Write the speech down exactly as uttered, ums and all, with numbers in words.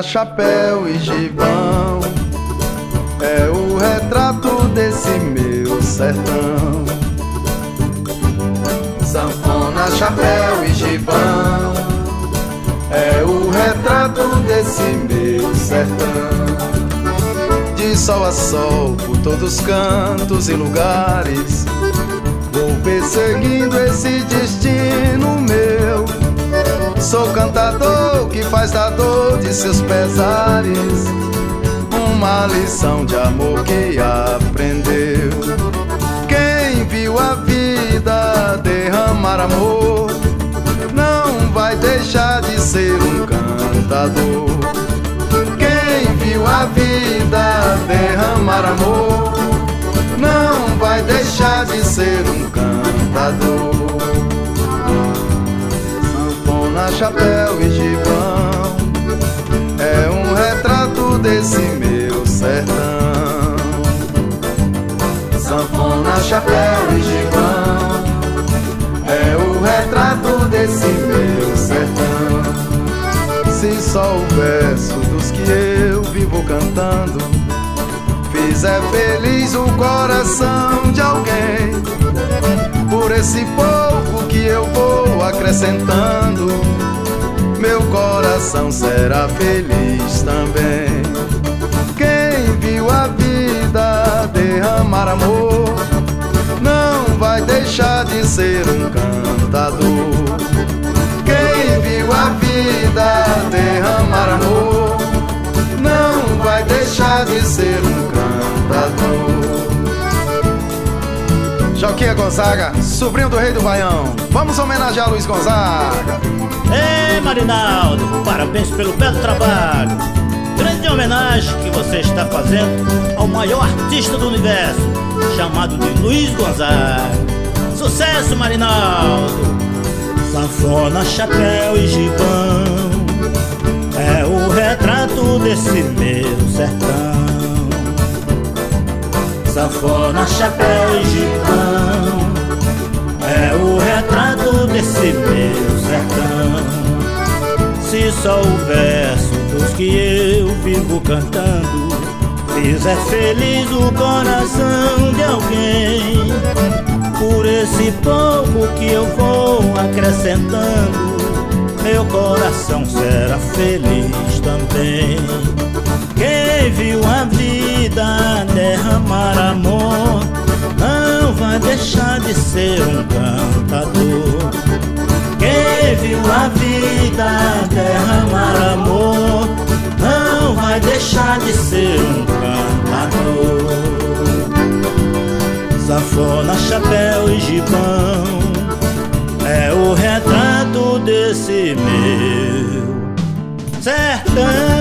chapéu e gibão, é o retrato desse meu sertão. Sanfona, chapéu e gibão, é o retrato desse meu sertão. De sol a sol, por todos os cantos e lugares, vou perseguindo esse destino meu. Sou cantador que faz da dor de seus pesares uma lição de amor que aprendeu. Quem viu a vida derramar amor não vai deixar de ser um cantador. Quem viu a vida derramar amor não vai deixar de ser um cantador. Sanfona, chapéu e gibão, é um retrato desse meu sertão. Sanfona, chapéu e gibão, é o retrato desse meu sertão. Se só o verso dos que eu vivo cantando fizer feliz o coração de alguém, por esse pouco que eu vou acrescentando, meu coração será feliz também. Quem viu a vida derramar amor não vai deixar de ser um cantador. Quem viu a vida derramar amor não vai deixar de ser um cantador. Joquinha Gonzaga, sobrinho do rei do Baião, vamos homenagear Luiz Gonzaga. Ei, Marinaldo, parabéns pelo belo trabalho. Grande homenagem que você está fazendo ao maior artista do universo, chamado de Luiz Gonzaga. Sucesso, Marinaldo! Sanfona, chapéu e gibão, é o retrato desse meu sertão. Sanfona, chapéu e gibão, é o retrato desse meu sertão. Se só o verso dos que eu vivo cantando fizer feliz o coração de alguém, por esse pouco que eu vou acrescentando, meu coração será feliz também. Quem viu a vida derramar amor não vai deixar de ser um cantador. Quem viu a vida derramar amor não vai deixar de ser um cantador. Sanfona, chapéu e gibão, é o retrato desse meu sertão.